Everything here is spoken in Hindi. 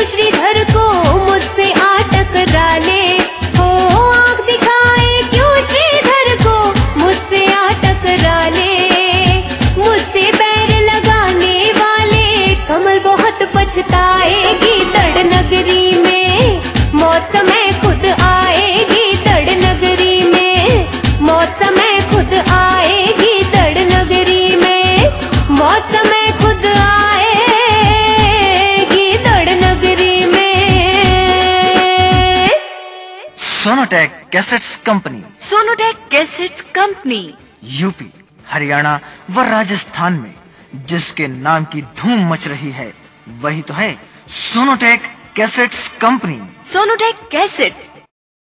श्रीधर को मुझसे आ टकरा ले, हो आँख दिखाए क्यों श्रीधर को मुझसे आ टकरा ले। मुझसे पैर लगाने वाले कमल बहुत पछताएगी, तड़ नगरी में मौत समय खुद आएगी, तड़ नगरी में मौत समय खुद आएगी, तड़ नगरी में मौत समय खुद आएगी, तड़ नगरी में। Sonotek cassettes company, Sonotek cassettes company UP, Haryana व राजस्थान में जिसके नाम की धूम मच रही है वही तो है Sonotek cassettes company. Sonotek cassettes